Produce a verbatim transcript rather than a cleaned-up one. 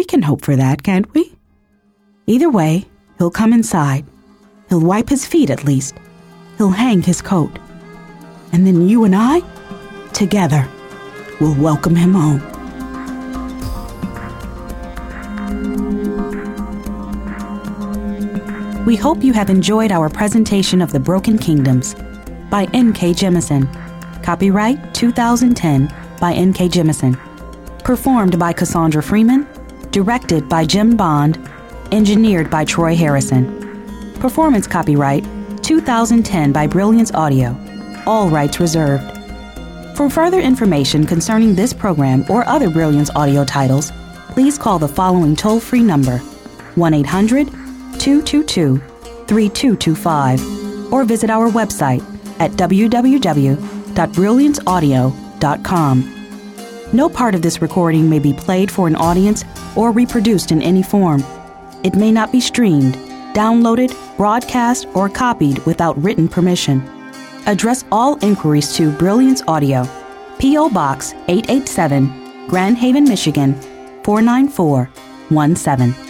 can hope for that, can't we? Either way, he'll come inside. He'll wipe his feet at least. He'll hang his coat. And then you and I, together, will welcome him home. We hope you have enjoyed our presentation of The Broken Kingdoms by N K Jemisin. Copyright two thousand ten by N K Jemisin. Performed by Cassandra Freeman. Directed by Jim Bond. Engineered by Troy Harrison. Performance copyright two thousand ten by Brilliance Audio. All rights reserved. For further information concerning this program or other Brilliance Audio titles, please call the following toll-free number, one eight hundred two two two three two two five, or visit our website at w w w dot brilliance audio dot com. No part of this recording may be played for an audience or reproduced in any form. It may not be streamed, downloaded, broadcast, or copied without written permission. Address all inquiries to Brilliance Audio, P O. Box eight eight seven, Grand Haven, Michigan four nine four one seven.